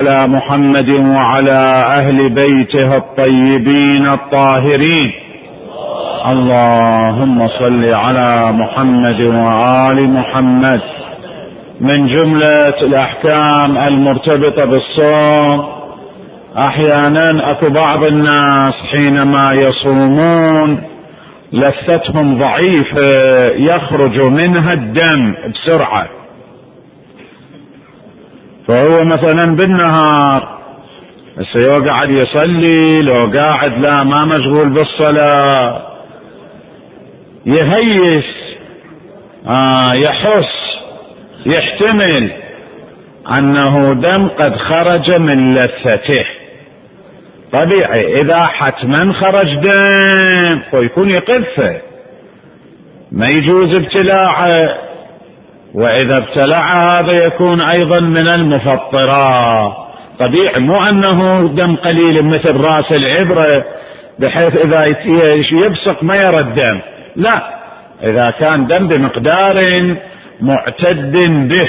على محمد وعلى أهل بيته الطيبين الطاهرين. اللهم صل على محمد وآل محمد. من جملة الأحكام المرتبطة بالصوم، أحيانا أكو بعض الناس حينما يصومون لثتهم ضعيفة يخرج منها الدم بسرعة، فهو مثلا بالنهار يقعد يصلي، لو قاعد لا ما مشغول بالصلاة يهيس، يحس يحتمل أنه دم قد خرج من لثته. طبيعي إذا حتما خرج دم ويكون يقذفه، ما يجوز ابتلاعه، وإذا ابتلع هذا يكون أيضا من المفطرات. طبيعي مو أنه دم قليل مثل رأس العبرة بحيث إذا يبصق ما يرى الدم، لا، إذا كان دم بمقدار معتد به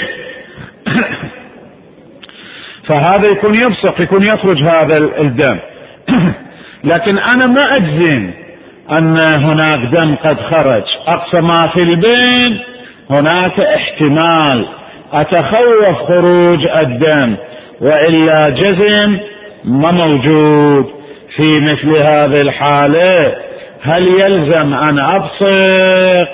فهذا يكون يبصق، يكون يخرج هذا الدم. لكن أنا ما أجزم أن هناك دم قد خرج، أقصى ما في البين هناك احتمال، أتخوف خروج الدم، وإلا جزم ما موجود. في مثل هذه الحالة هل يلزم أن أبصق؟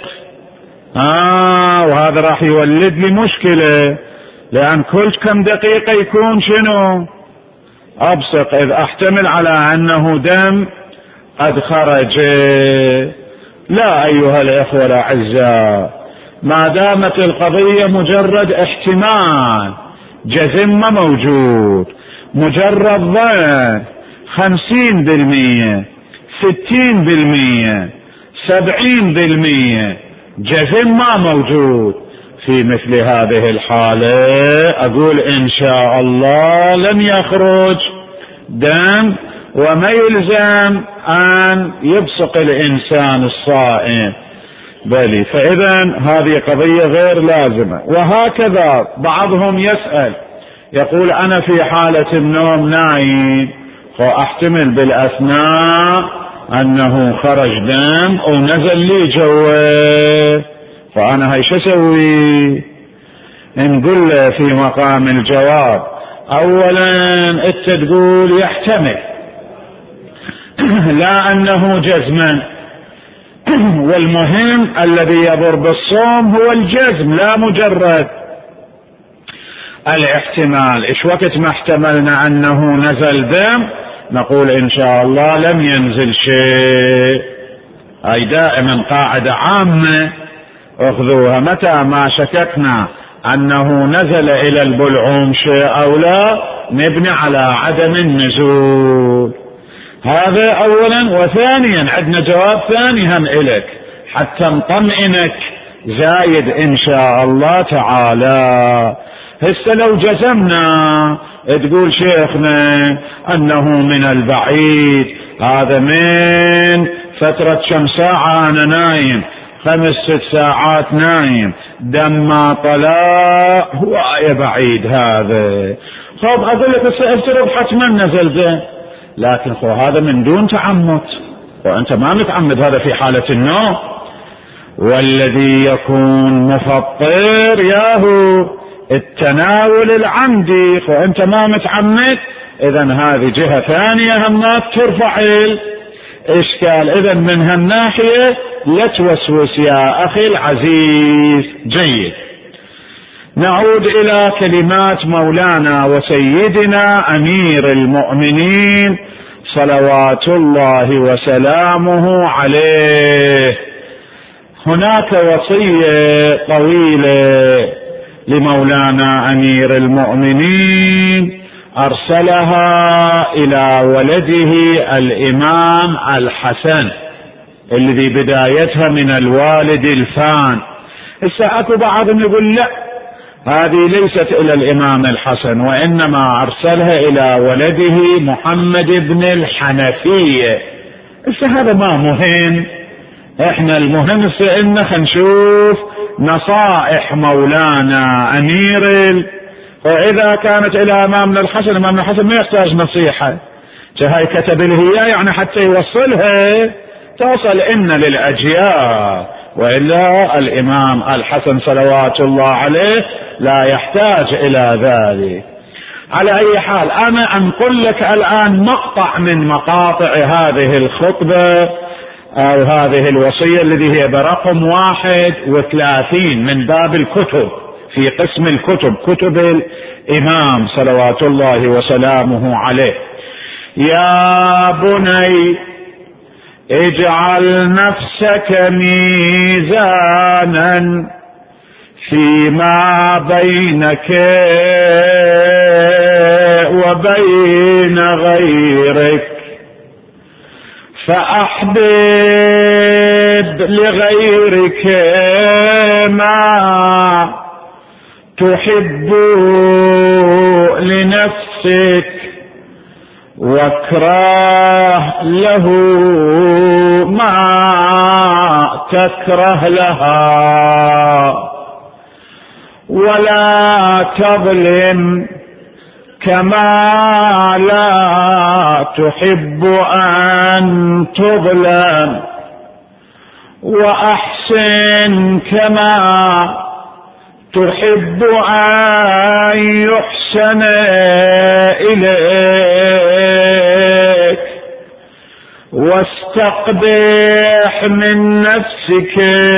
وهذا راح يولد لي مشكلة، لأن كل كم دقيقة يكون شنو أبصق، إذ أحتمل على أنه دم قد خرج. لا أيها الإخوة الأعزاء، ما دامت القضية مجرد احتمال، جزم ما موجود، مجرد ظن 50%، 60%، 70%، جزم ما موجود. في مثل هذه الحالة أقول إن شاء الله لن يخرج دم، وما يلزم أن يبصق الإنسان الصائم، بل فإذا هذه قضية غير لازمة. وهكذا بعضهم يسأل يقول أنا في حالة النوم نايم وأحتمل بالأثناء أنه خرج دم ونزل لي جوه، فأنا هاي شو أسوي؟ نقول في مقام الجواب أولا أنت تقول يحتمل، لا أنه جزما، والمهم الذي يضر بالصوم هو الجزم لا مجرد الاحتمال. إيش وقت ما احتملنا أنه نزل دم نقول إن شاء الله لم ينزل شيء. هاي دائما قاعدة عامة اخذوها، متى ما شككنا أنه نزل إلى البلعوم شيء أو لا نبني على عدم النزول. هذا أولا. وثانيا عندنا جواب ثاني هم إلك حتى نطمئنك زايد إن شاء الله تعالى. هسه لو جزمنا تقول شيخنا أنه من البعيد، هذا من فترة كم ساعة أنا نايم، 5-6 ساعات نايم، دم ما طلع، هو بعيد هذا. خب أقول لك افترض حتما نزل دم، لكن هذا من دون تعمد، وأنت ما متعمد، هذا في حالة النوم. والذي يكون مفطر ياهو التناول العمدي، وأنت ما متعمد، إذن هذه جهة ثانية همات ترفع الإشكال. إذن من هالناحية لا توسوس يا أخي العزيز. جيد، نعود إلى كلمات مولانا وسيدنا أمير المؤمنين صلوات الله وسلامه عليه. هناك وصية طويلة لمولانا أمير المؤمنين أرسلها إلى ولده الإمام الحسن، الذي بدايتها من الوالد الفان. هسه أكو بعضهم يقول لا، هذه ليست إلى الإمام الحسن، وإنما أرسلها إلى ولده محمد بن الحنفية. هذا ما مهم، احنا المهم إن خنشوف نصائح مولانا أمير وإذا كانت إلى إمامنا الحسن، إمامنا الحسن ما يحتاج نصيحة، هاي كتب له يعني حتى يوصلها توصل إن للأجيال، وإلا الإمام الحسن صلوات الله عليه لا يحتاج إلى ذلك. على أي حال أنا أنقل لك الآن مقطع من مقاطع هذه الخطبة أو هذه الوصية الذي هي برقم 31 من باب الكتب في قسم الكتب، كتب الإمام صلوات الله وسلامه عليه. يا بني اجعل نفسك ميزانا فيما بينك وبين غيرك، فأحبب لغيرك ما تحب لنفسك، واكره له ما تكره لها، ولا تظلم كما لا تحب أن تظلم، وأحسن كما تحب أن يحسن إليك، واستقبح من نفسك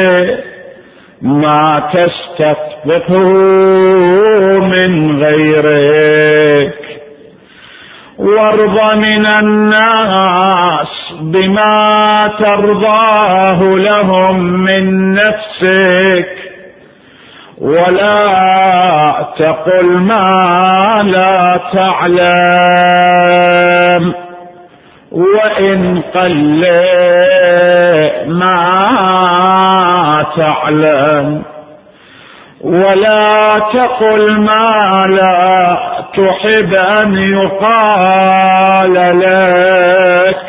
ما تستقبحه من غيرك، وارض من الناس بما ترضاه لهم من نفسك، ولا تقل ما لا تعلم، وإن قل ما تعلم، ولا تقل ما لا تحب أن يقال لك،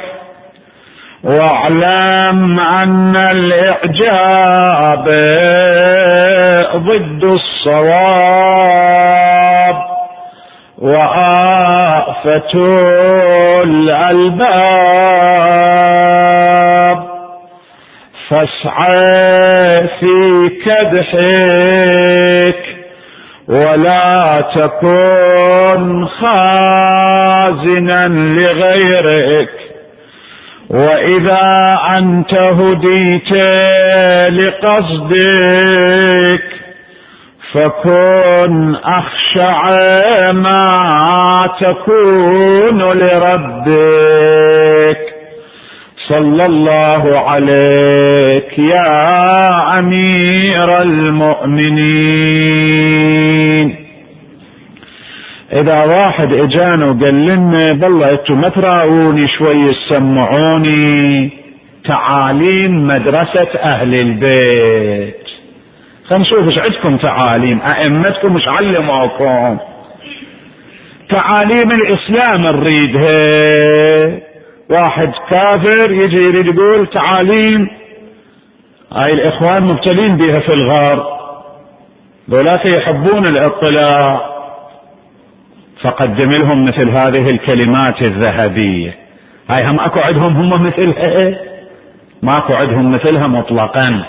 واعلم أن الإعجاب ضد الصواب وآفة الألباب، فاسعى في كدحك ولا تكن خازنا لغيرك، وإذا أنت هديت لقصدك فكن أخشع ما تكون لربك. صلى الله عليك يا أمير المؤمنين. إذا واحد اجانا وقال لنا بالله انتم ما تراؤوني شوي تسمعوني تعاليم مدرسة أهل البيت، خلينا نشوف ايش عندكم تعاليم، أئمتكم ايش علموكم، تعاليم الإسلام نريدها. واحد كافر يجي يريد يقول تعاليم هاي الإخوان مبتلين بها في الغرب، ذولاك يحبون الاطلاع، فقدم لهم مثل هذه الكلمات الذهبية. هاي هم اكو عندهم هم مثلها؟ ماكو عندهم مثلها مطلقا.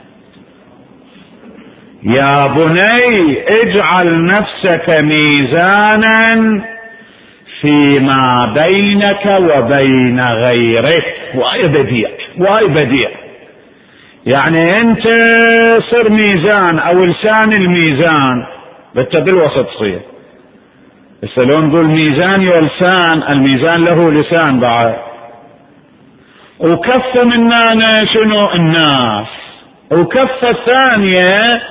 يا بني اجعل نفسك ميزانا فيما بينك وبين غيرك. واي بديع واي بديع، يعني انت صر ميزان او لسان الميزان بس بالوسط تصير. بس لو نقول ميزان ولسان، الميزان له لسان بعد، وكفة مننا شنو الناس، وكفة الثانية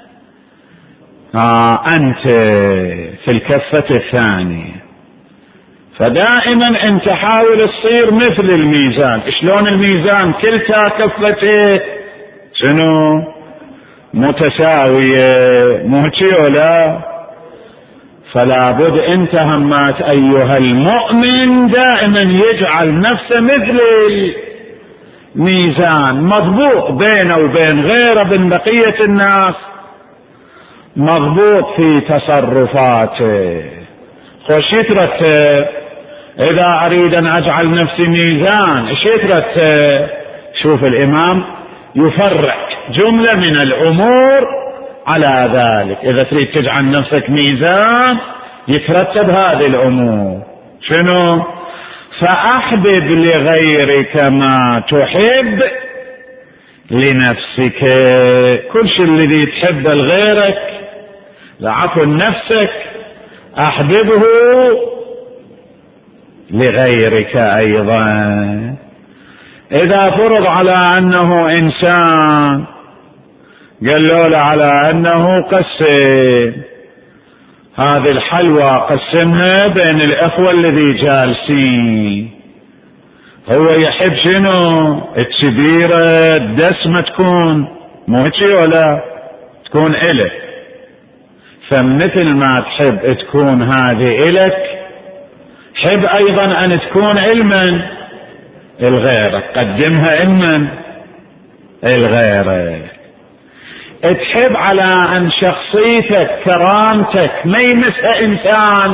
أنت في الكفة الثانية. فدائما انت حاول تصير مثل الميزان. شلون الميزان كلتا كفته شنو متساوية، مو هيك ولا؟ فلا بد انت همات ايها المؤمن دائما يجعل نفسه مثل الميزان، مضبوط بينه وبين غيره من بقية الناس، مضبوط في تصرفاته. خوش يترتب إذا أريد أن أجعل نفسي ميزان، إيش يترتب؟ شوف الإمام يفرق جملة من الأمور على ذلك. إذا تريد تجعل نفسك ميزان يترتب هذه الأمور. شنو؟ فأحبب لغيرك ما تحب لنفسك. كل شيء الذي تحب لغيرك، عفوا نفسك، أحببه لغيرك أيضا. إذا فرض على أنه إنسان قالوا له على أنه قسم هذه الحلوى، قسمها بين الأخوة الذي جالسين، هو يحب شنو؟ الكبيرة الدسمة تكون مو هيك ولا تكون إلك، فمثل ما تحب تكون هذه إلك حب أيضا أن تكون علما الغيرك، قدمها علما الغيرك. تحب على أن شخصيتك كرامتك ما يمسها إنسان،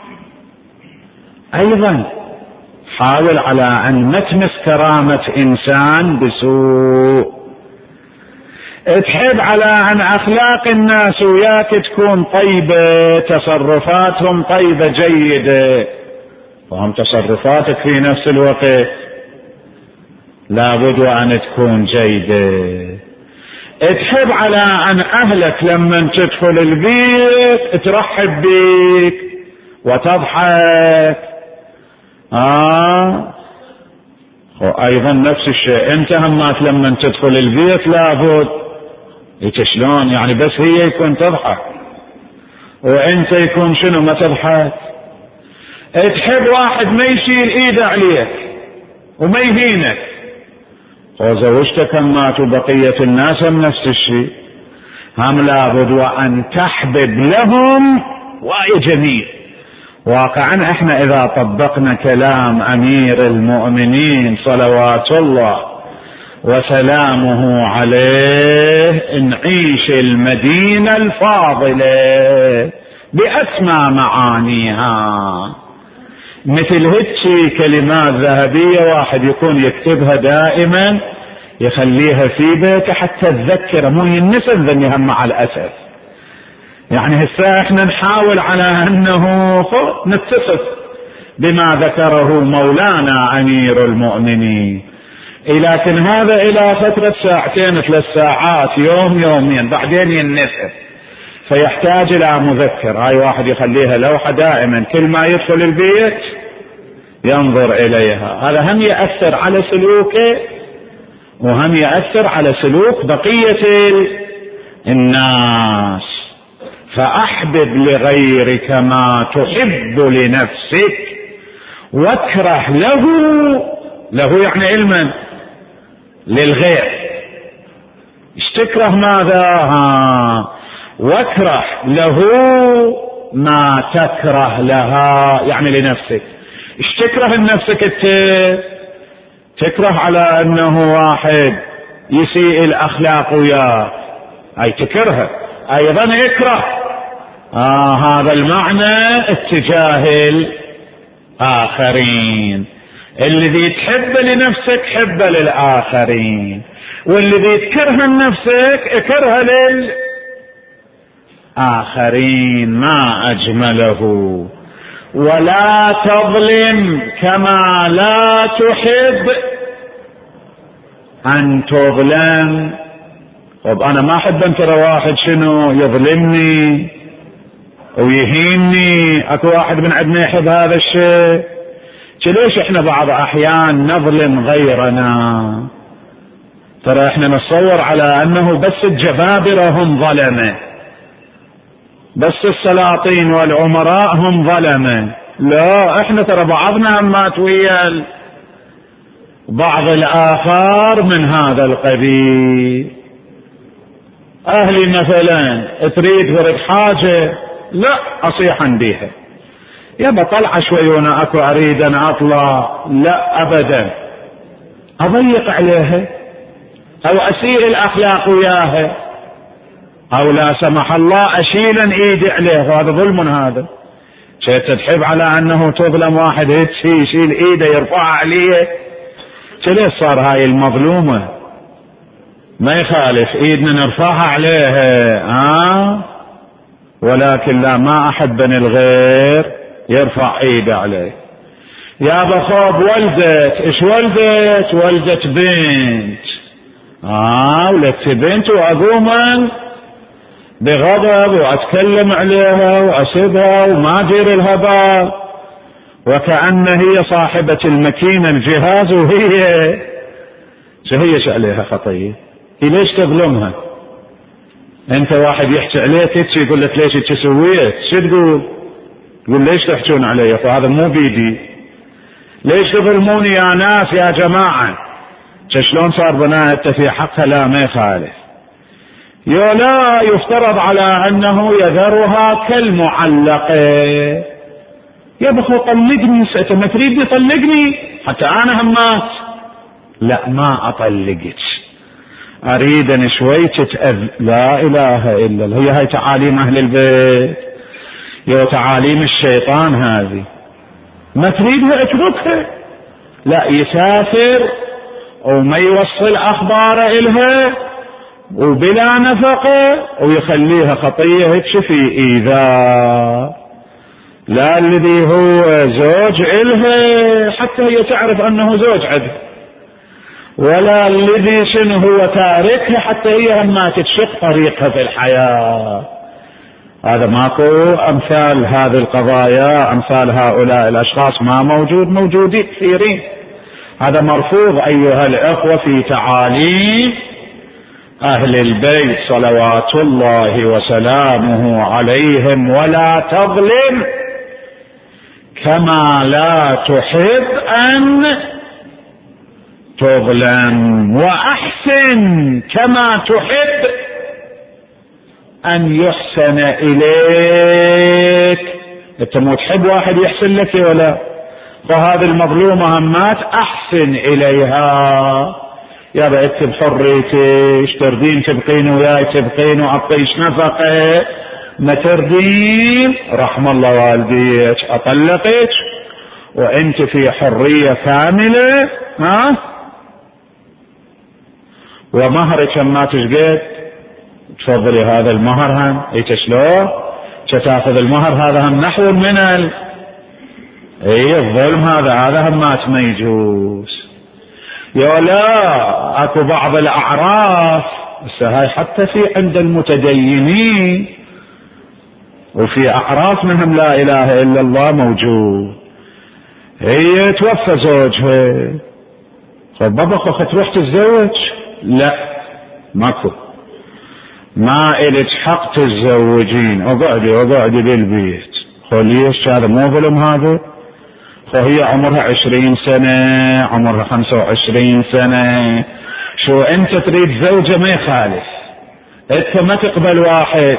أيضا حاول على أن ما تمس كرامة إنسان بسوء. تحب على أن أخلاق الناس وياك تكون طيبة، تصرفاتهم طيبة جيدة، وهم تصرفاتك في نفس الوقت لابد أن تكون جيدة. تحب على أن أهلك لما تدخل البيت ترحب بك وتضحك. أيضا نفس الشيء أنت همات لما تدخل البيت لابد شلون يعني بس هي يكون تضحك وأنت يكون شنو ما تضحك. تحب واحد ما يشيل إيده عليك وما يهينك، وزوجتك همات وبقية الناس هم نفس الشيء، هم لابد وأن تحبب لهم وجميل. واقعا احنا اذا طبقنا كلام امير المؤمنين صلوات الله وسلامه عليه نعيش المدينة الفاضلة بأسمى معانيها. مثل هيك كلمات ذهبية واحد يكون يكتبها دائما يخليها في بيته حتى تذكر، مو ينسى ذنها مع الأسف. يعني هسه احنا نحاول على انه نتصف بما ذكره مولانا امير المؤمنين، لكن هذا الى فترة ساعتين 3 ساعات يوم يومين بعدين ينسى، فيحتاج الى مذكر. هاي واحد يخليها لوحة دائما كل ما يدخل البيت ينظر اليها. هذا هم يأثر على سلوكه وهم يأثر على سلوك بقية الناس. فأحبب لغيرك ما تحب لنفسك واكره له يعني علما للغير. ايش تكره؟ ماذا؟ واكره له ما تكره لها يعني لنفسك. ايش تكره لنفسك؟ تكره على انه واحد يسيء الاخلاق وياه، اي تكرهه ايضا يكره. هذا المعنى اتجاه الآخرين. الذي تحب لنفسك حب للآخرين، والذي تكره لنفسك اكره للآخرين. ما أجمله. ولا تظلم كما لا تحب أن تظلم. طب أنا ما أحب أن ترى واحد شنو يظلمني ويهيني. أكو واحد من عندنا يحب هذا الشيء. ليش إحنا بعض أحيان نظلم غيرنا؟ ترى إحنا نتصور على أنه بس الجبابرة هم ظلمة، بس السلاطين والعمراء هم ظلمة. لا، إحنا ترى بعضنا همات ويا بعض الآخر من هذا القبيل. أهلي مثلا تريد ورد حاجة، لا أصيح بيها، يبا طلع شوي وانا اكو اريد ان اطلع، لا ابدا اضيق عليها او اسيء الاخلاق وياها. او لا سمح الله اشيلا ايدي عليه، وهذا ظلم. هذا شيء تتحب على انه تظلم واحد يشيل ايده يرفعها عليه. ليش صار هاي المظلومة؟ ما يخالف ايدنا نرفعها عليها ولكن لا، ما احب ان الغير يرفع ايده عليه. يا بخوب ولدت، ايش ولدت بنت، ولدت بنت واقوم بغضب واتكلم عليها واسبها وما ادير الهبال، وكأن هي صاحبة المكينة الجهاز وهي شهيش عليها خطية. ليش تظلمها؟ انت واحد يحكي عليك يقول لك ليش انت سويت، شو تقول ليش تحكون علي؟ فهذا مو بيدي. ليش تظلموني يا ناس يا جماعة؟ شلون صار بناء في حقها؟ لا ما يخالف. لا يفترض على انه يذرها كالمعلقة. يا بخو طلقني، انت ما تريدني طلقني حتى انا همات. لا ما اطلقك، اريد ان شوي لا اله الا الله. هي هاي تعاليم اهل البيت، تعاليم الشيطان هذه. ما تريدها اتركها. لا، يسافر وما يوصل اخباره الها وبلا نفقه ويخليها خطيه هيك في ايذاء. لا الذي هو زوج إلها حتى هي تعرف أنه زوج عدل، ولا الذي شنو هو تاركها حتى هي ما تشق طريقها في الحياة. هذا ماكو أمثال هذه القضايا، أمثال هؤلاء الأشخاص ما موجودين كثيرين. هذا مرفوض أيها الأخوة في تعاليم أهل البيت صلوات الله وسلامه عليهم. ولا تظلم كما لا تحب أن تظلم، وأحسن كما تحب أن يحسن إليك. أنت مو تحب واحد يحسن لك ولا؟ فهذه المظلومة همات أحسن إليها. يا بقيت بحريتك، تردين تبقين وياي تبقين وأعطيش نفقة، ما تردين رحم الله والديك أطلقك وأنت في حرية كاملة. ومهرك ما تشقد تفضلي هذا المهر هم شلون تاخذ المهر، هذا هم نحو من الظلم. هذا هم ما يجوز. لا اكو بعض الاعراف هاي حتى في عند المتدينين وفي اعراف منهم لا اله الا الله موجود. هي توفى زوجها، بابا تروح تتزوج؟ لا ماكو، ما إلك حق تتزوجين، اقعدي بالبيت. ليش؟ هذا مو ظلم هذا. فهي عمرها 20 سنة، عمرها 25 سنة، شو انت تريد زوجة ما يخالف، انت ما تقبل واحد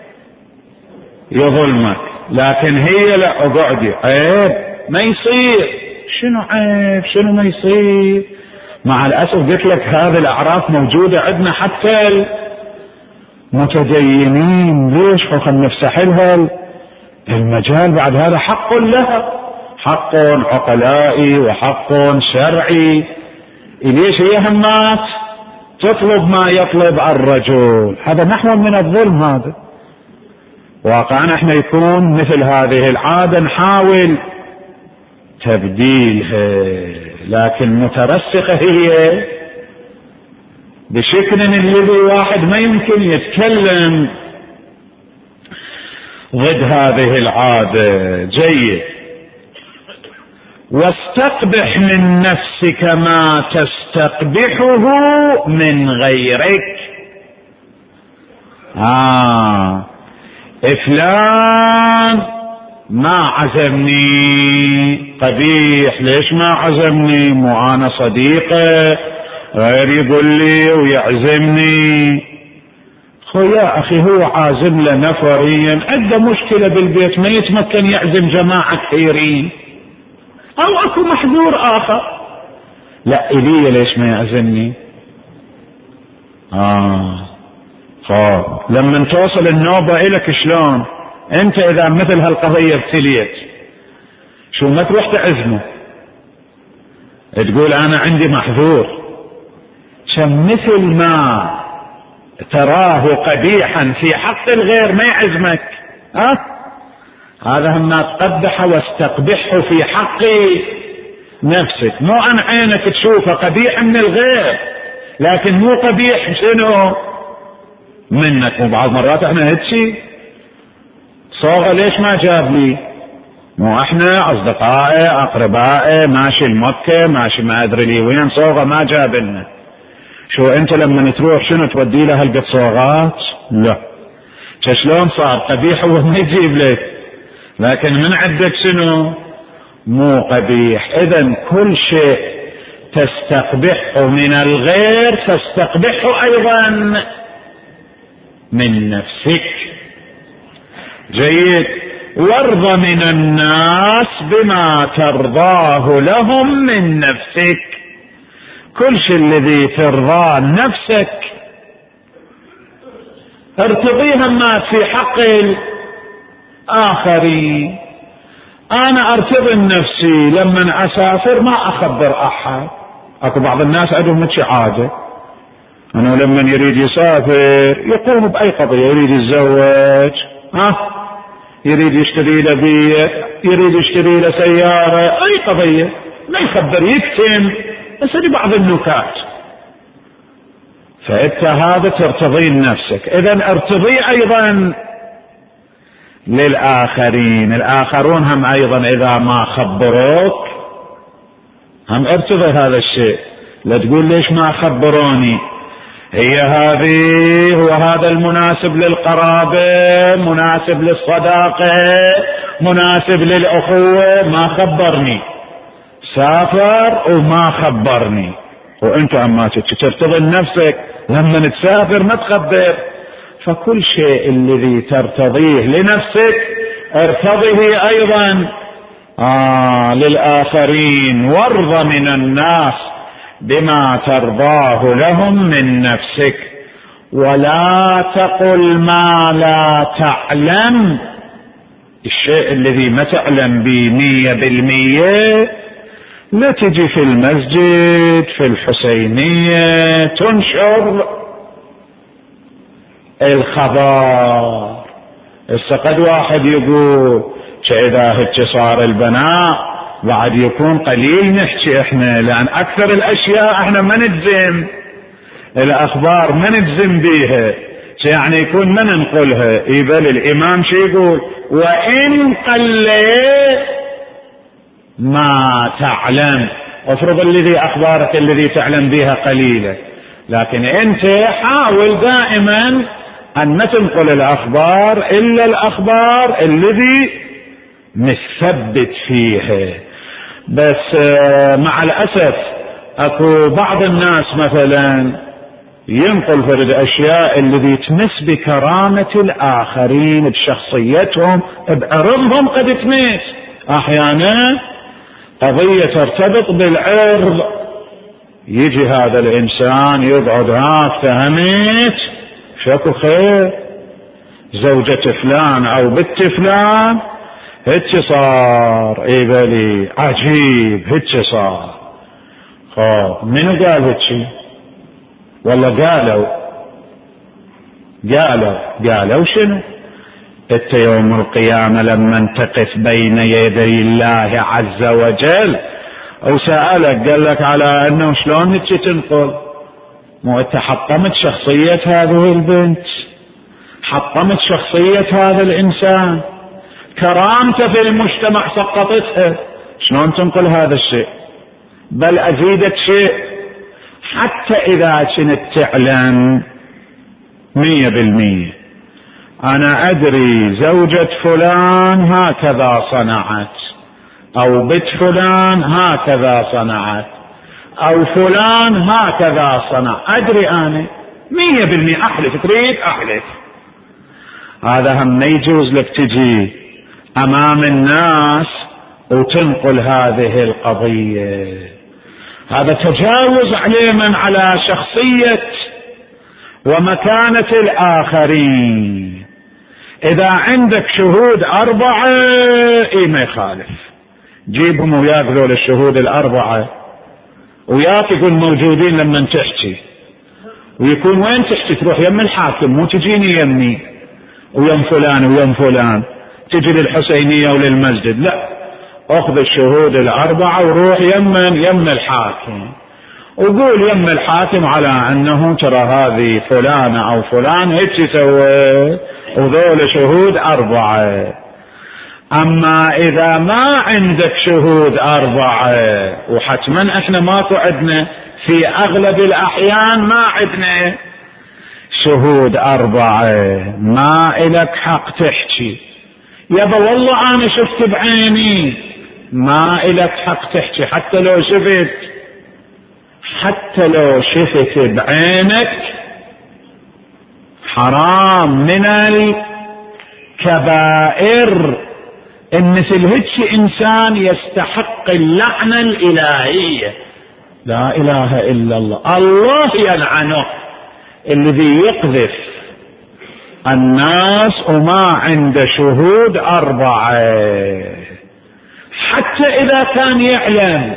يظلمك، لكن هي لا، اقعدي عيب ما يصير. شنو عيب؟ شنو ما يصير؟ مع الأسف قلت لك هذه الأعراف موجودة عندنا حتى المتدينين. ليش؟ خلنا نفسح لها المجال. بعد هذا حق لها، حق عقلائي وحق شرعي. ليش هي همات تطلب ما يطلب الرجل؟ هذا نحو من الظلم. هذا واقعنا احنا يكون مثل هذه العادة نحاول تبديلها، لكن مترسخة هي بشكل الذي واحد ما يمكن يتكلم ضد هذه العادة. جيد. واستقبح من نفسك ما تستقبحه من غيرك. فلان ما عزمني، قبيح. ليش ما عزمني؟ مو انا صديقه، غير يقول لي ويعزمني. يا اخي هو عازم له نفريا، عنده مشكلة بالبيت ما يتمكن يعزم جماعة كثيرين، او اكو محذور اخر. لا إلي ليش ما يعزمني؟ لما توصل النوبة إلك شلون انت اذا مثل هالقضية ابتليت؟ شو ما تروح تعزمه تقول انا عندي محظور، كم مثل ما تراه قبيحا في حق الغير ما يعزمك، هذا هم تقبح واستقبحه في حق نفسك. مو عن عينك تشوفه قبيح من الغير، لكن مو قبيح شنو منك. مو بعض مرات احنا هيك صوغة ليش ما جاب لي؟ مو احنا اصدقائي اقربائي ماشي المكة ماشي ما ادري لي وين، صوغة ما جاب لنا. شو انت لما تروح شنو تودي له هالقد صوغات؟ لا، شلون صار قبيح هو ما يجيب لك، لكن من عندك شنو مو قبيح. اذا كل شيء تستقبحه من الغير تستقبحه ايضا من نفسك. جيد. وارض من الناس بما ترضاه لهم من نفسك. كل شيء الذي ترضاه نفسك ارتضيها ما في حق الآخرين. أنا أرتضي نفسي لما أسافر ما أخبر أحد. أكو بعض الناس عندهم متش عادة، أنه لما يريد يسافر يقوم بأي قضية، يريد يتزوج يريد يشتري له بيت، يريد يشتري له سيارة، أي قضية ما يخبر، يكتم بس لبعض النكات. فأنت هذا ترتضي نفسك. إذن ارتضي أيضا للآخرين. الآخرون هم أيضا إذا ما خبروك هم ارتضي هذا الشيء. لا تقول ليش ما خبروني، هي هذه هو هذا المناسب للقرابة، مناسب للصداقة، مناسب للأخوة، ما خبرني، سافر وما خبرني. وانت عما ترتضي نفسك لما تسافر ما تخبر. فكل شيء الذي ترتضيه لنفسك ارتضيه ايضا للآخرين. وارض من الناس بما ترضاه لهم من نفسك، ولا تقل ما لا تعلم. الشيء الذي ما تعلم به 100% لا تجي في المسجد في الحسينية تنشر الخبر. قد واحد يقول إذا هيك صار البناء بعد يكون قليل نحكي احنا، لان اكثر الاشياء احنا ما نجزم، الاخبار ما نجزم بيها، يعني يكون ما ننقلها. يبل الامام شي يقول وان قل ما تعلم. افرض الذي اخبارك الذي تعلم بها قليلة، لكن انت حاول دائما ان ما تنقل الاخبار الا الاخبار الذي نثبت فيها. بس مع الأسف أكو بعض الناس مثلا ينقل فرد أشياء الذي تمس بكرامة الآخرين، بشخصيتهم، بعرضهم، قد تمس أحيانا قضية ترتبط بالعرض. يجي هذا الإنسان يقعد فهمت شكو خير زوجة فلان أو بنت فلان هيك صار، بالي عجيب هيك صار. منو قال هيك؟ والله قالوا شنو؟ انت يوم القيامة لما تقف بين يدي الله عز وجل وسألك قال لك على انه شلون هيك تنقل؟ مو انت حطمت شخصية هذه البنت، حطمت شخصية هذا الانسان، كرامته في المجتمع سقطتها، شلون تنقل هذا الشيء؟ بل أزيدك شيء، حتى إذا كنت تعلم 100% أنا أدري زوجة فلان هكذا صنعت، أو بنت فلان هكذا صنعت، أو فلان هكذا صنع، أدري أنا 100% أحلف، تريد أحلف. هذا هم ما يجوز لك تجي أمام الناس وتنقل هذه القضية. هذا تجاوز على من؟ على شخصية ومكانة الآخرين. إذا عندك شهود 4 ما يخالف، جيبهم وياك ذول الشهود 4 وياك يكون موجودين لما تحكي، ويكون وين تحكي؟ تروح يم الحاكم، مو تجيني يمي ويم فلان ويم فلان، تجي للحسينية وللمسجد، لا، اخذ الشهود 4 وروح يم الحاكم، وقول يم الحاكم على انه ترى هذه فلانة او فلان هيك سوى، وذول شهود 4. اما اذا ما عندك شهود 4، وحتما احنا ماكو عندنا في اغلب الاحيان ما عندنا شهود 4، ما الك حق تحكي. يابا والله انا شفت بعيني، ما الك حق تحكي حتى لو شفت بعينك، حرام من الكبائر ان مثل هيك انسان يستحق اللعنة الالهية. لا اله الا الله يلعنه الذي يقذف الناس وما عنده شهود 4، حتى اذا كان يعلم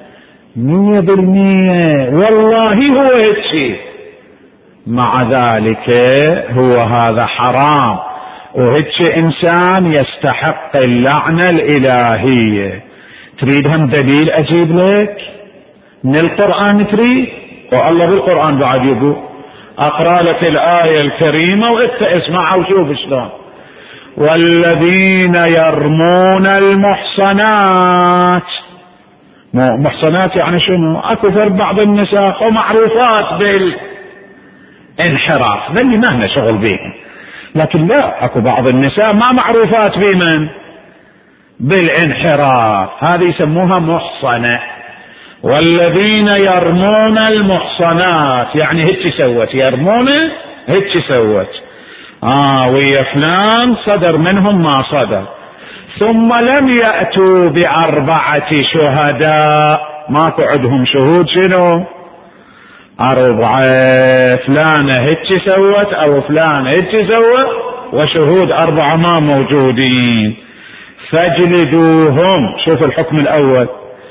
100% والله هو هيك، مع ذلك هو هذا حرام، وهيك انسان يستحق اللعنة الالهية. تريدهم دليل اجيب لك من القرآن؟ تريد؟ والله بالقرآن بعد يقول، اقرأ لك الآية الكريمة وانت اسمعها وشوف شلون. والذين يرمون المحصنات، محصنات يعني شنو؟ اكثر بعض النساء ومعروفات بالانحراف، ذلك ما لنا شغل بهم، لكن لا، اكو بعض النساء ما معروفات بمن؟ بالانحراف، هذه يسموها محصنة. والذين يرمون المحصنات يعني هيك سوت، يرمون هيك سوت، ويا فلان صدر منهم ما صدر، ثم لم يأتوا ب4 شهداء، ماكو عندهم شهود شنو؟ 4، فلانة هيك سوت او فلان هيك سوت وشهود 4 ما موجودين، فاجلدوهم. شوف الحكم الاول،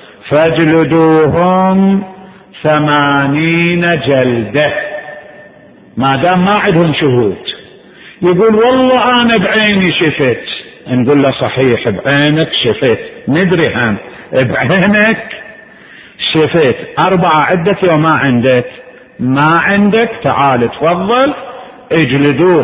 فاجلدوهم 80 جلدة ما دام ما عندهم شهود. يقول والله انا بعيني شفت، نقول له صحيح بعينك شفت، ندري هم بعينك شفت، 4 عندك وما عندك؟ ما عندك، تعال تفضل اجلدوه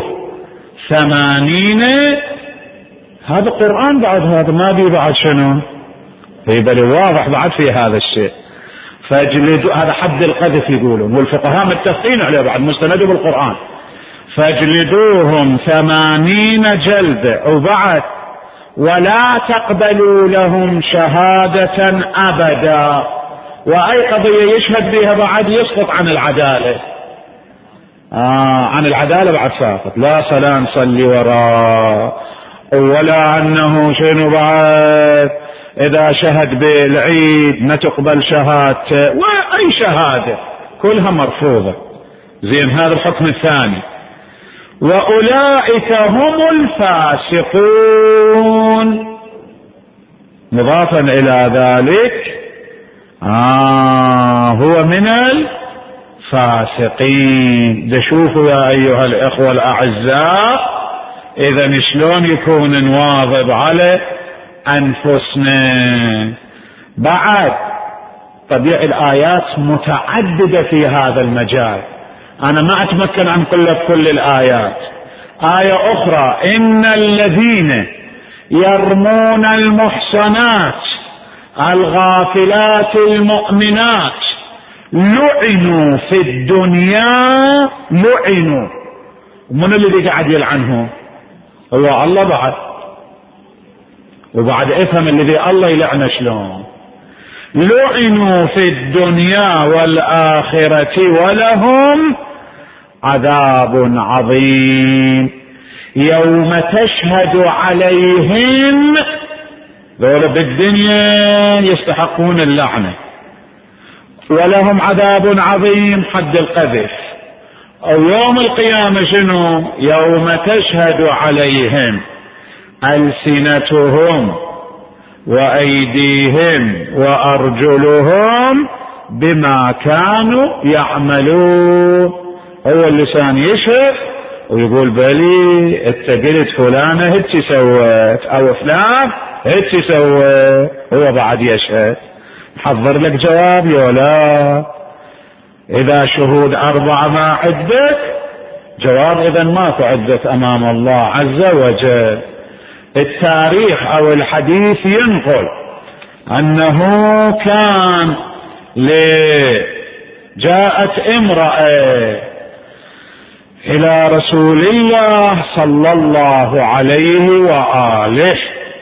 80. هذا قرآن بعد، هذا ما بي بعد شنو؟ بل واضح بعد في هذا الشيء. فاجلدوا، هذا حد القذف يقولون، والفقهاء متفقين عليه بعد، مستند بالقرآن. فاجلدوهم 80 جلدة، وبعد ولا تقبلوا لهم شهادة أبدا. وأي قضية يشهد بها بعد يسقط عن العدالة، عن العدالة بعد ساقط، لا صلاة نصلي وراه، ولا أنه شنو بعد إذا شهد بالعيد ما تقبل شهادته، وأي شهادة كلها مرفوضة. زين، هذا الحكم الثاني. وأولئك هم الفاسقون، مضافا إلى ذلك هو من الفاسقين. شوفوا يا أيها الإخوة الأعزاء، إذا شلون يكون نواظب على أنفسنا. بعد طبيعي الآيات متعددة في هذا المجال، أنا ما أتمكن أن أقول لك كل الآيات. آية أخرى، إن الذين يرمون المحصنات الغافلات المؤمنات لعنوا في الدنيا، لعنوا. من الذي قاعد يلعنهم؟ هو الله بعد، وبعد افهم الذي الله يلعنه شلون. لعنوا في الدنيا والآخرة ولهم عذاب عظيم يوم تشهد عليهم. ذولا بالدنيا يستحقون اللعنة، ولهم عذاب عظيم حد القذف، أو يوم القيامة شنو؟ يوم تشهد عليهم ألسنتهم وأيديهم وأرجلهم بما كانوا يعملون. هو اللسان يشهد ويقول بلي انت قلت فلانة هيك سوت او فلان هيك سوت، هو بعد يشهد. حضر لك جواب ولا اذا شهود 4 ما عدت جواب، اذا ماكو عدت امام الله عز وجل. التاريخ او الحديث ينقل انه كان جاءت امرأة الى رسول الله صلى الله عليه وآله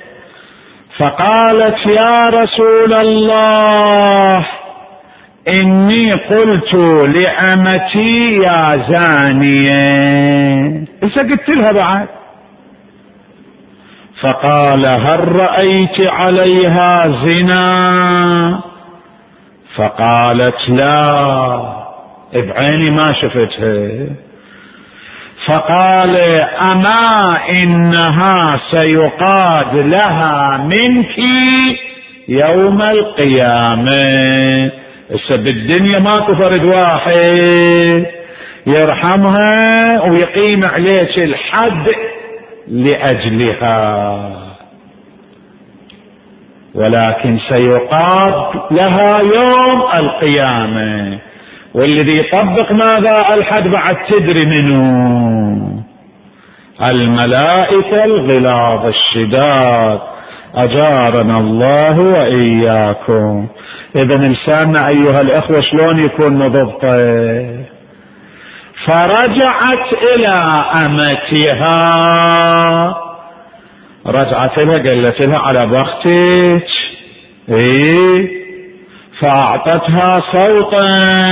فقالت يا رسول الله اني قلت لأمتي يا زانية. ايش قلت لها بعد؟ فقال هل رأيت عليها زنا؟ فقالت لا بعيني ما شفتها. فقال أما إنها سيقاد لها منك يوم القيامة. بالدنيا ماكو فرد واحد يرحمها ويقيم عليك الحد لأجلها، ولكن سيقاد لها يوم القيامة. والذي يطبق ماذا الحد بعد تدري منه؟ الملائكة الغلاظ الشداد، أجارنا الله وإياكم. إذا لساننا أيها الأخوة شلون يكون مضبطه؟ فرجعت إلى أمتها، رجعت لها قالت لها على بختك فأعطتها صوتا،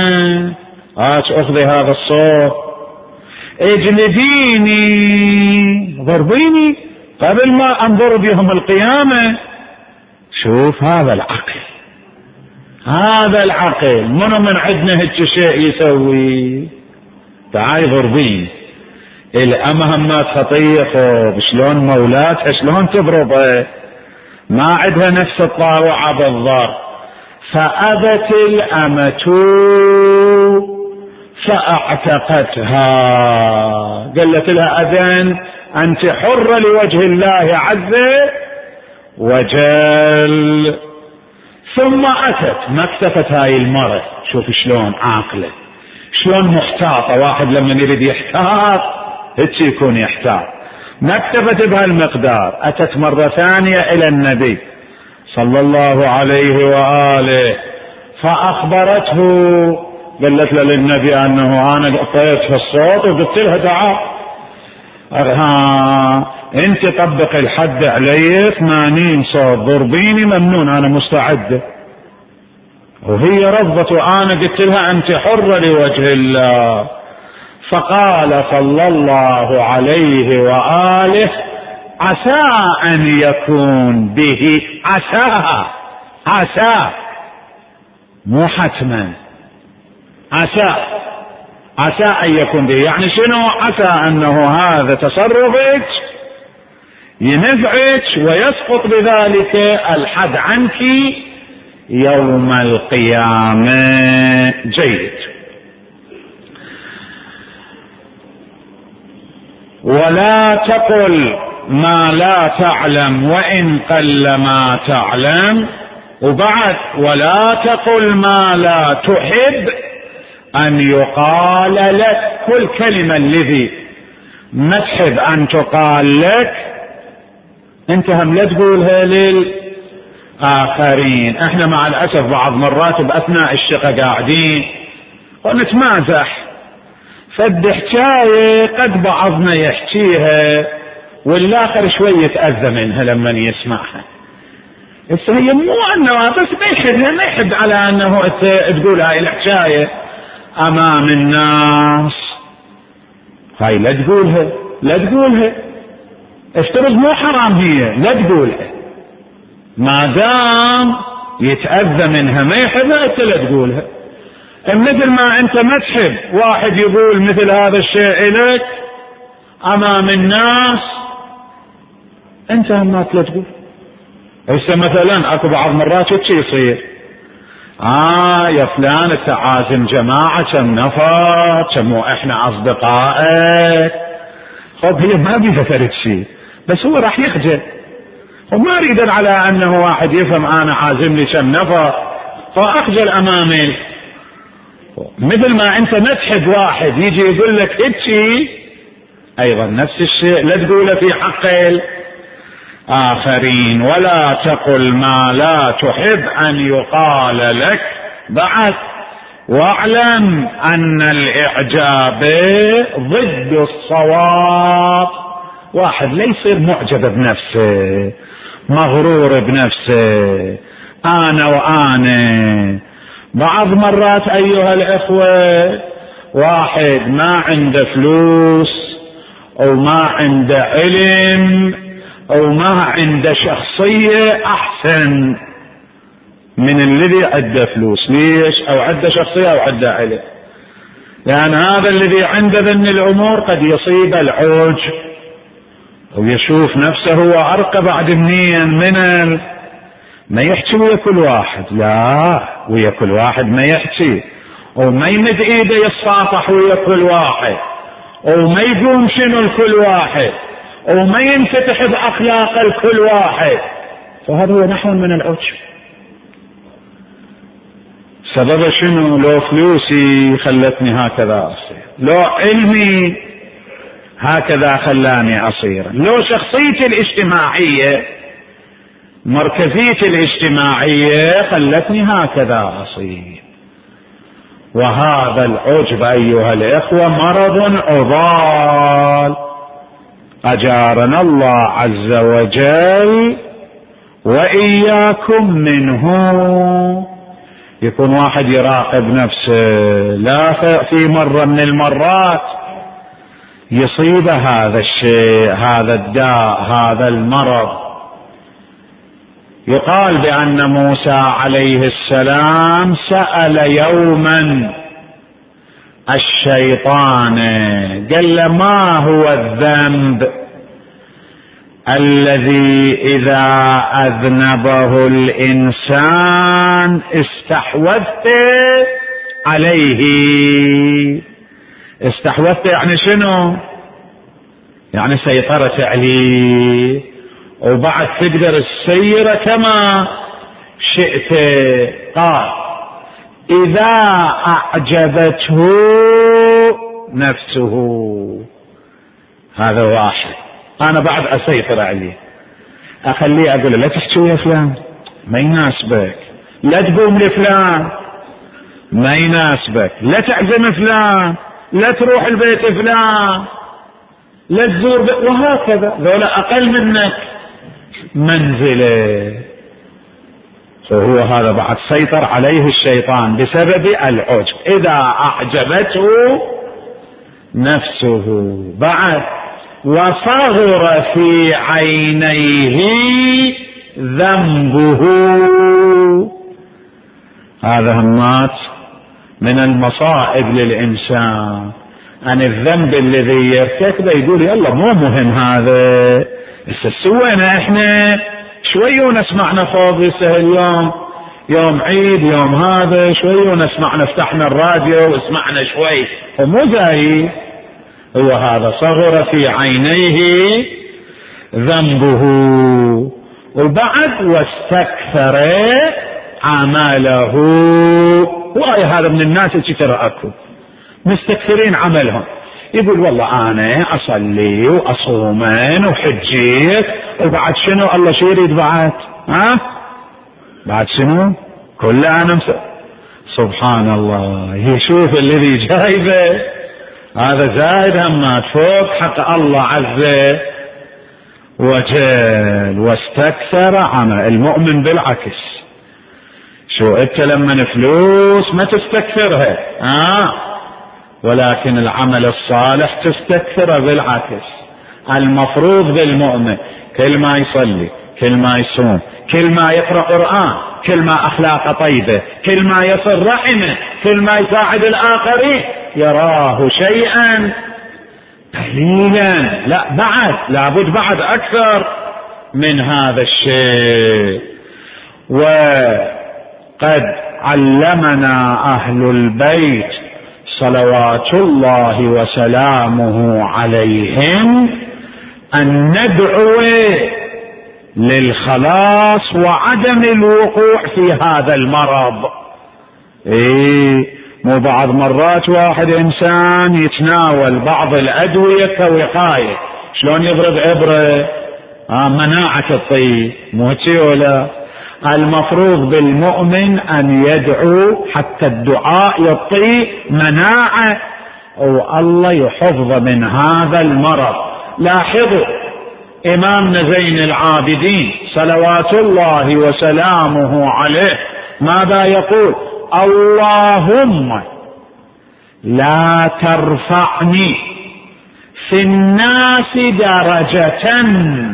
أخذي هذا الصوت، اجلديني ضربيني قبل ما انظر بهم القيامة. شوف هذا العقل، هذا العقل. من عندنا هيك شيء يسوي؟ تعالي ضربيني. الأمهم ما تخطيخ شلون مولاتها شلون تضربها، ما عندها نفس الطاوعة بالضرب. فأبت الأمة فأعتقتها، قالت لها أذن أنت حرة لوجه الله عز وجل. ثم أتت، ما اكتفت هاي المرة، شوف شلون عاقلة شلون محتاطة. واحد لما يريد يحتاط هيك يكون يحتاط. ما اكتفت بهالمقدار، أتت مرة ثانية إلى النبي صلى الله عليه وآله فأخبرته، قالت له للنبي أنه أنا قطيت في الصوت وقلت لها تعال انت طبق الحد علي 80 صوت ضربيني ممنون أنا مستعدة. وهي رفضت وأنا قلت لها أنت حرة لوجه الله. فقال صلى الله عليه وآله عسى أن يكون به، عسى مو حتما، عسى أن يكون به. يعني شنو عسى؟ أنه هذا تصرفك ينفعك ويسقط بذلك الحد عنك يوم القيامة. جيد. ولا تقل ما لا تعلم وإن قل ما تعلم. وبعد ولا تقل ما لا تحب أن يقال لك. كل كلمة الذي ما تحب أن تقال لك انت هم لا تقولها للآخرين. احنا مع الأسف بعض مرات بأثناء الشقة قاعدين ونتمازح، فالحكاية قد بعضنا يحكيها والآخر شوي يتأذى منها لما يسمعها. هي مو أنه بس ما يحب على أنه تقول هاي الحكاية أمام الناس. هاي لا تقولها، افترض مو حرام هي، لا تقولها ما دام يتأذى منها ما يحبها انت لا تقولها. مثل ما انت ما تحب واحد يقول مثل هذا الشيء لك امام الناس، انت ما تقول. هسه مثلا اكو بعض مرات شو يصير، يا فلان انت عازم جماعة كم نفر، كم احنا اصدقائك. خب هي ما بيها شيء، بس هو راح يخجل وما اريد على انه واحد يفهم انا عازم لي كم نفر فاخجل امامي. مثل ما انت ما تحب واحد يجي يقول لك اتشي، ايضا نفس الشيء لا تقوله في حق الاخرين. ولا تقل ما لا تحب ان يقال لك بعد، واعلم ان الاعجاب ضد الصواب. واحد لا يصير معجب بنفسه مغرور بنفسه انا وانا. بعض مرات ايها الاخوة واحد ما عنده فلوس او ما عنده علم او ما عنده شخصية احسن من الذي عنده فلوس. ليش؟ او عنده شخصية او عنده علم، لان هذا الذي عنده ذن الامور قد يصيب العجب ويشوف نفسه هو ارقى بعد منين من ما يحكي ويا كل واحد. لا، ويا كل واحد ما يحكي وما يمد ايده يصافح ويا كل واحد وما يقوم شنو الكل واحد وما ينفتح باخلاق الكل واحد، فهذا هو نحو من العجب. سبب شنو؟ لو فلوسي خلتني هكذا اصير، لو علمي هكذا خلاني اصير، لو شخصيتي الاجتماعية مركزيتي الاجتماعية خلتني هكذا اصير. وهذا العجب ايها الاخوة مرض عضال اجارنا الله عز وجل واياكم منه. يكون واحد يراقب نفسه، لا في مرة من المرات يصيب هذا الشيء، هذا الداء، هذا المرض. يقال بأن موسى عليه السلام سأل يوما الشيطان قال له ما هو الذنب الذي إذا أذنبه الإنسان استحوذت عليه؟ استحوذت يعني شنو؟ يعني سيطرت عليه وبعد تقدر السيرة كما شئت. قال إذا أعجبته نفسه، هذا واحد أنا بعد أسيطر عليه، أخليه أقول لا تحكي يا فلان ما يناسبك، لا تقوم لفلان ما يناسبك، لا تعزم فلان، لا تروح البيت فلان، لا تزور وهكذا. ذولا أقل منك منزله. فهو هذا بعد سيطر عليه الشيطان بسبب العجب. إذا أعجبته نفسه بعد وصغر في عينيه ذنبه. هذا همات من المصائب للإنسان، أن الذنب الذي يرتكبه يقول يلا مو مهم هذا، سوينا احنا شوي ونسمعنا فوق اليوم يوم عيد يوم هذا شوي ونسمعنا فتحنا الراديو واسمعنا شوي ومو جاي. هو هذا صغر في عينيه ذنبه وبعد واستكثر عمله. وآية هذا من الناس اللي ترأكوا مستكثرين عملهم، يقول والله أنا أصلي وأصومن وحجيت وبعد شنو الله شو يريد بعد؟ بعد شنو؟ كل أنا سبحان الله. يشوف الذي جايبه هذا زائد همات فوق حق الله عز وجل. واستكثر عمل. المؤمن بالعكس، شو انت لما فلوس ما تستكثرها ولكن العمل الصالح تستكثره بالعكس. المفروض بالمؤمن كل ما يصلي، كل ما يصوم، كل ما يقرأ قرآن، كل ما أخلاقه طيبة، كل ما يصل رحمه، كل ما يساعد الآخرين، يراه شيئا قليلا. لا، بعد لابد بعد أكثر من هذا الشيء. وقد علمنا أهل البيت صلوات الله وسلامه عليهم أن ندعو للخلاص وعدم الوقوع في هذا المرض. مو بعض مرات واحد إنسان يتناول بعض الأدوية كوقاية، شلون يضرب إبرة مناعة الطيب، مو ولا المفروض بالمؤمن أن يدعو حتى الدعاء يعطي مناعة والله يحفظ من هذا المرض. لاحظوا إمامنا زين العابدين صلوات الله وسلامه عليه ماذا يقول؟ اللهم لا ترفعني في الناس درجة،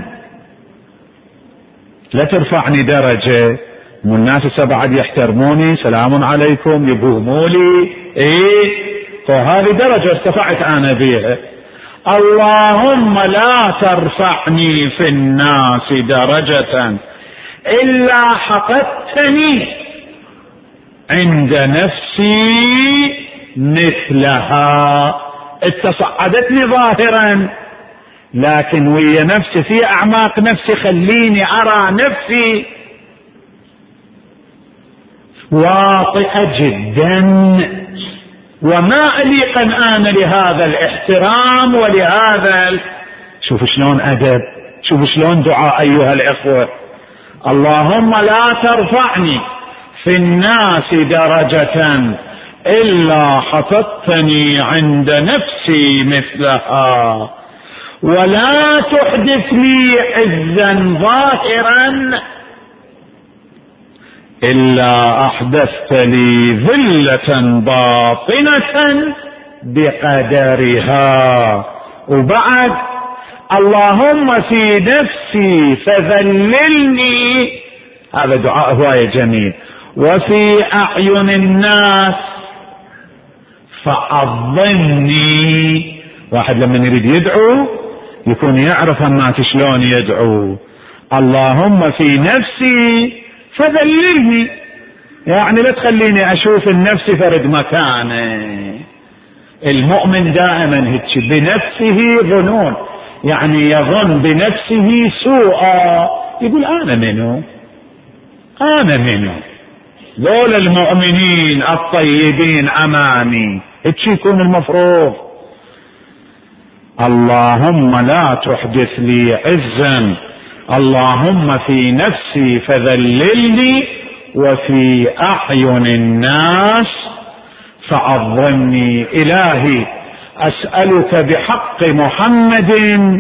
لا ترفعني درجة، والناس بعد يحترموني، سلام عليكم، يقوموا لي، فهذه درجة ارتفعت أنا بها. اللهم لا ترفعني في الناس درجة إلا حقدتني عند نفسي مثلها. اتصعدتني ظاهرا، لكن ويا نفسي في أعماق نفسي خليني أرى نفسي واطئة جدا، وما أليق أنا لهذا الاحترام ولهذا شوف شلون أدب، شوف شلون دعاء أيها الإخوة. اللهم لا ترفعني في الناس درجة إلا حطتني عند نفسي مثلها، ولا تحدث لي عزا ظاهرا إلا أحدثت لي ذلة باطنة بقدرها. وبعد اللهم في نفسي فذللني، هذا دعاء هواية جميل، وفي أعين الناس فعظمني. واحد لما يريد يدعو يكون يعرف الناس شلون يدعو. اللهم في نفسي فذللني، يعني لا تخليني أشوف النفس فرد مكانه. المؤمن دائما هيك بنفسه ظنون، يعني يظن بنفسه سوءا، يقول أنا منه، أنا منه، لولا المؤمنين الطيبين أمامي، هيك يكون المفروض. اللهم لا تحدث لي عزا، اللهم في نفسي فذللني، وفي أعين الناس فعظمني. إلهي أسألك بحق محمد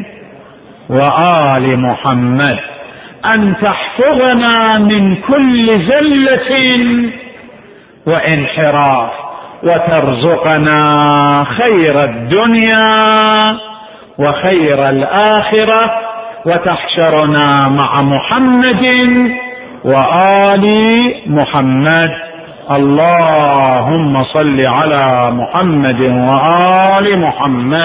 وآل محمد أن تحفظنا من كل زلة وانحراف، وترزقنا خير الدنيا وخير الآخرة، وتحشرنا مع محمد وآل محمد. اللهم صل على محمد وآل محمد.